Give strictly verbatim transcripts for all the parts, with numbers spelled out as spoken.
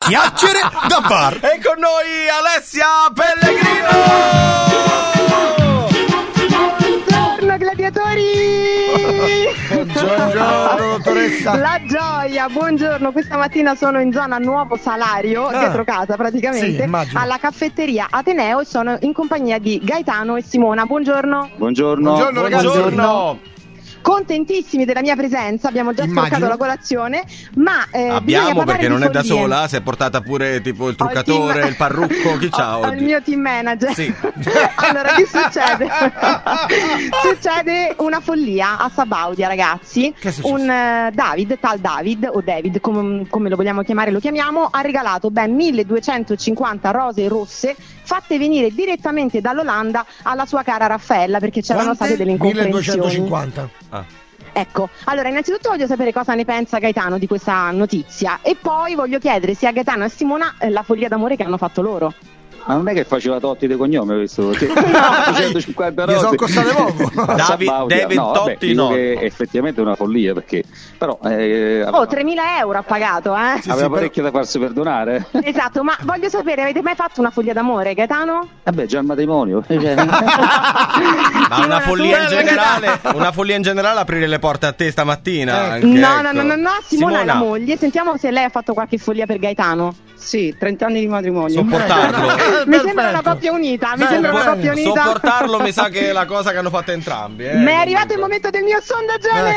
chiacchiere da bar. E con noi Alessia Pellegrino. Buongiorno gladiatori. Buongiorno dottoressa. La gioia, buongiorno. Questa mattina sono in zona Nuovo Salario, Ah. dietro casa praticamente, Sì, immagino. alla caffetteria Ateneo, e sono in compagnia di Gaetano e Simona. Buongiorno. Buongiorno. Buongiorno, ragazzi. Buongiorno. Contentissimi della mia presenza, abbiamo già Immagino. stoccato la colazione, ma eh, bisogna Abbiamo, parlare perché di non è da follie. sola, si è portata pure tipo il Ho il truccatore, team- il parrucco, chi c'ha Ho- ho oggi? il mio team manager. Sì. Allora, che succede? Succede una follia a Sabaudia, ragazzi. Che è successo? Un eh, David, tal David, o David, come, come lo vogliamo chiamare, lo chiamiamo, ha regalato ben milleduecentocinquanta rose rosse fatte venire direttamente dall'Olanda alla sua cara Raffaella, perché c'erano Quante? state delle incomprensioni. milleduecentocinquanta. Ah. Ecco, allora innanzitutto voglio sapere cosa ne pensa Gaetano di questa notizia, e poi voglio chiedere sia a Gaetano e a Simona eh, la follia d'amore che hanno fatto loro. Ma non è che faceva Totti di cognome questo? duecentocinquanta Gli sono rose. costate poco. A David- Sabaudia. David no, vabbè, Totti dico no. che effettivamente è una follia, perché però eh, Oh, tremila euro ha pagato, eh? Sì, aveva sì, parecchio da farsi perdonare. Esatto, ma voglio sapere, avete mai fatto una follia d'amore, Gaetano? Vabbè, già il matrimonio. Ma una follia in tu- generale, una follia in generale aprire le porte a te stamattina. Eh. anche, No, ecco. no, no, no, no, Simona è la moglie, sentiamo se lei ha fatto qualche follia per Gaetano. Sì, trenta anni di matrimonio. Sopportarlo. Mi sembra una coppia unita, mi Beh, sembra una beh, coppia unita. Sopportarlo mi sa che è la cosa che hanno fatto entrambi. Eh, Ma è arrivato comunque. il momento del mio sondaggione!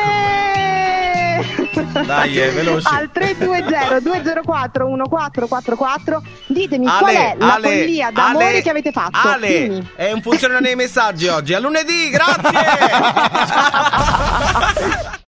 Dai, è veloce. Al tre due zero due zero quattro uno quattro quattro quattro ditemi Ale, qual è la Ale, follia d'amore Ale, che avete fatto. Ale, Dimmi. è un funzionare nei messaggi oggi. A lunedì, grazie.